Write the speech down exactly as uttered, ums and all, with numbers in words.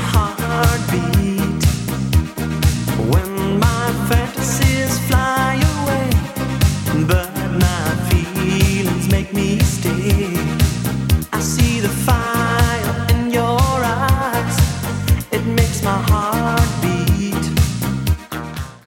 heartbeat. When my fantasies fly away, but my feelings make me stay.